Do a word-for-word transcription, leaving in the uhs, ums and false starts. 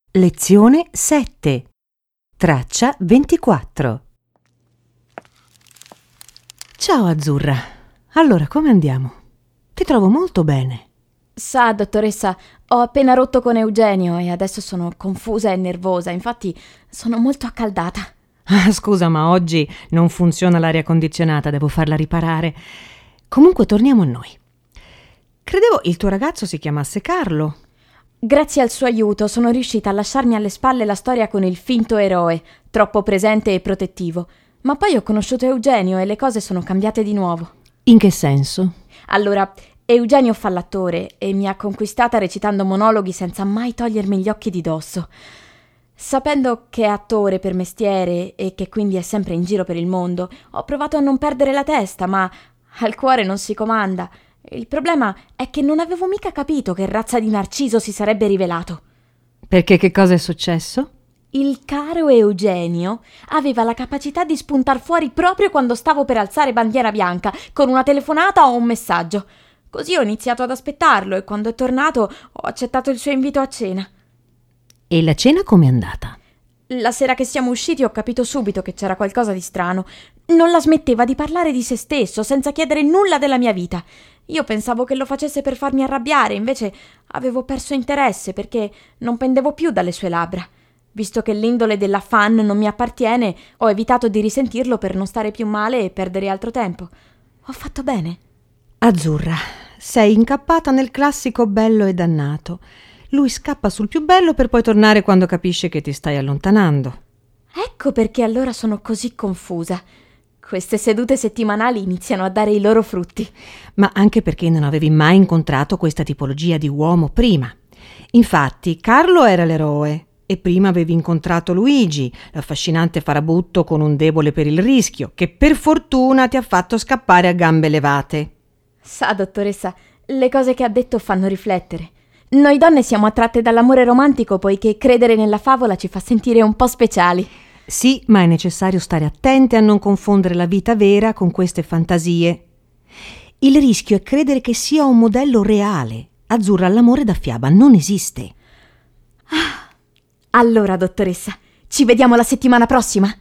Lezione sette. Traccia ventiquattro. Ciao Azzurra. Allora, come andiamo? Ti trovo molto bene. Sa, dottoressa, ho appena rotto con Eugenio e adesso sono confusa e nervosa, infatti sono molto accaldata. Ah, scusa, ma oggi non funziona l'aria condizionata, devo farla riparare. Comunque torniamo a noi. Credevo il tuo ragazzo si chiamasse Carlo. Grazie al suo aiuto sono riuscita a lasciarmi alle spalle la storia con il finto eroe, troppo presente e protettivo. Ma poi ho conosciuto Eugenio e le cose sono cambiate di nuovo. In che senso? Allora, Eugenio fa l'attore e mi ha conquistata recitando monologhi senza mai togliermi gli occhi di dosso. Sapendo che è attore per mestiere e che quindi è sempre in giro per il mondo, ho provato a non perdere la testa, ma al cuore non si comanda. Il problema è che non avevo mica capito che razza di Narciso si sarebbe rivelato. Perché che cosa è successo? Il caro Eugenio aveva la capacità di spuntar fuori proprio quando stavo per alzare bandiera bianca, con una telefonata o un messaggio. Così ho iniziato ad aspettarlo e quando è tornato ho accettato il suo invito a cena. E la cena com'è andata? La sera che siamo usciti ho capito subito che c'era qualcosa di strano. Non la smetteva di parlare di se stesso, senza chiedere nulla della mia vita. Io pensavo che lo facesse per farmi arrabbiare, invece avevo perso interesse perché non pendevo più dalle sue labbra. Visto che l'indole della fan non mi appartiene, ho evitato di risentirlo per non stare più male e perdere altro tempo. Ho fatto bene. Azzurra, sei incappata nel classico bello e dannato. Lui scappa sul più bello per poi tornare quando capisce che ti stai allontanando. Ecco perché allora sono così confusa. Queste sedute settimanali iniziano a dare i loro frutti. Ma anche perché non avevi mai incontrato questa tipologia di uomo prima. Infatti, Carlo era l'eroe e prima avevi incontrato Luigi, l'affascinante farabutto con un debole per il rischio, che per fortuna ti ha fatto scappare a gambe levate. Sa, dottoressa, le cose che ha detto fanno riflettere. Noi donne siamo attratte dall'amore romantico poiché credere nella favola ci fa sentire un po' speciali. Sì, ma è necessario stare attente a non confondere la vita vera con queste fantasie. Il rischio è credere che sia un modello reale. Azzurra, l'amore da fiaba non esiste. Ah, allora, dottoressa, ci vediamo la settimana prossima?